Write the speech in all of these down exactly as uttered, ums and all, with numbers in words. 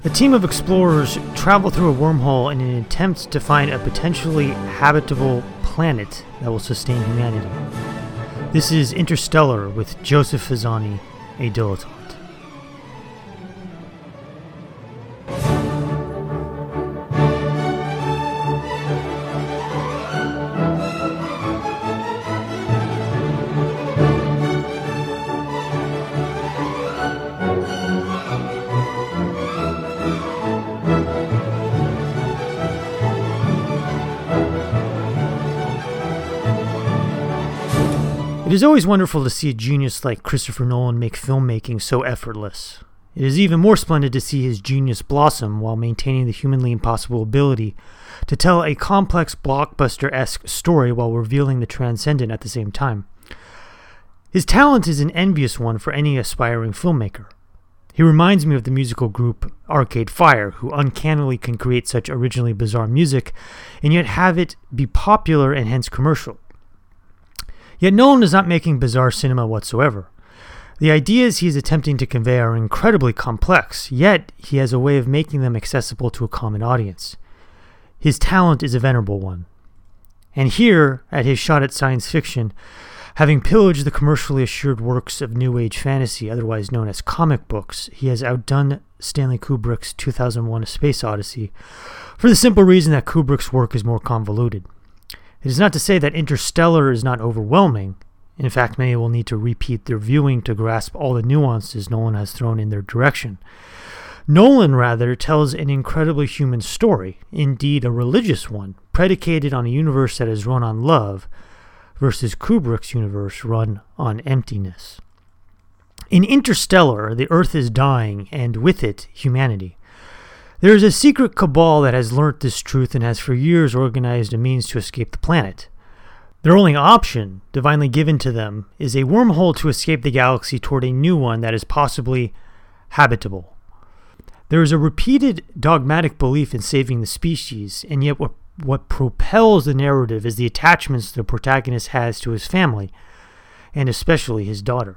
A team of explorers travel through a wormhole in an attempt to find a potentially habitable planet that will sustain humanity. This is Interstellar with Joseph Hazani, a dilettante. It is always wonderful to see a genius like Christopher Nolan make filmmaking so effortless. It is even more splendid to see his genius blossom while maintaining the humanly impossible ability to tell a complex blockbuster-esque story while revealing the transcendent at the same time. His talent is an envious one for any aspiring filmmaker. He reminds me of the musical group Arcade Fire, who uncannily can create such originally bizarre music and yet have it be popular and hence commercial. Yet Nolan is not making bizarre cinema whatsoever. The ideas he is attempting to convey are incredibly complex, yet he has a way of making them accessible to a common audience. His talent is a venerable one. And here, at his shot at science fiction, having pillaged the commercially assured works of New Age fantasy, otherwise known as comic books, he has outdone Stanley Kubrick's two thousand one A Space Odyssey, for the simple reason that Kubrick's work is more convoluted. It is not to say that Interstellar is not overwhelming. In fact, many will need to repeat their viewing to grasp all the nuances Nolan has thrown in their direction. Nolan, rather, tells an incredibly human story, indeed a religious one, predicated on a universe that is run on love, versus Kubrick's universe run on emptiness. In Interstellar, the Earth is dying, and with it, humanity. There is a secret cabal that has learnt this truth and has for years organized a means to escape the planet. Their only option, divinely given to them, is a wormhole to escape the galaxy toward a new one that is possibly habitable. There is a repeated dogmatic belief in saving the species, and yet what, what propels the narrative is the attachments the protagonist has to his family, and especially his daughter.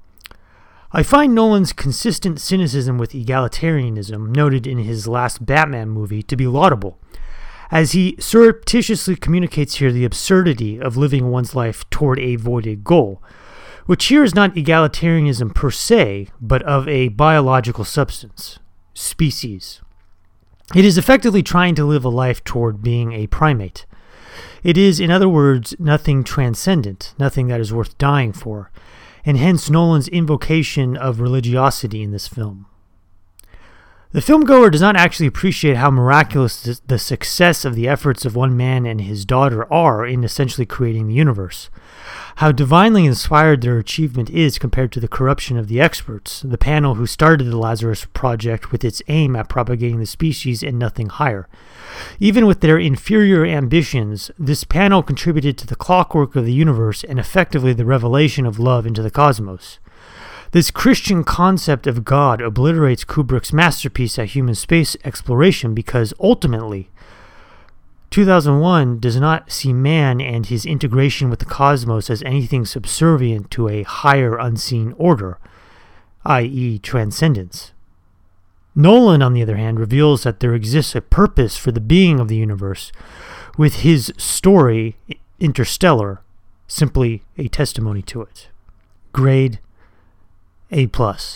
I find Nolan's consistent cynicism with egalitarianism, noted in his last Batman movie, to be laudable, as he surreptitiously communicates here the absurdity of living one's life toward a voided goal, which here is not egalitarianism per se, but of a biological substance, species. It is effectively trying to live a life toward being a primate. It is, in other words, nothing transcendent, nothing that is worth dying for, and hence Nolan's invocation of religiosity in this film. The filmgoer does not actually appreciate how miraculous the success of the efforts of one man and his daughter are in essentially creating the universe, how divinely inspired their achievement is compared to the corruption of the experts, the panel who started the Lazarus Project with its aim at propagating the species and nothing higher. Even with their inferior ambitions, this panel contributed to the clockwork of the universe and effectively the revelation of love into the cosmos. This Christian concept of God obliterates Kubrick's masterpiece at human space exploration because ultimately, two thousand one does not see man and his integration with the cosmos as anything subservient to a higher unseen order, that is transcendence. Nolan, on the other hand, reveals that there exists a purpose for the being of the universe, with his story, Interstellar, simply a testimony to it. Grade A plus.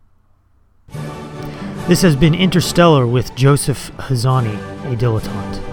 This has been Interstellar with Joseph Hazani, a dilettante.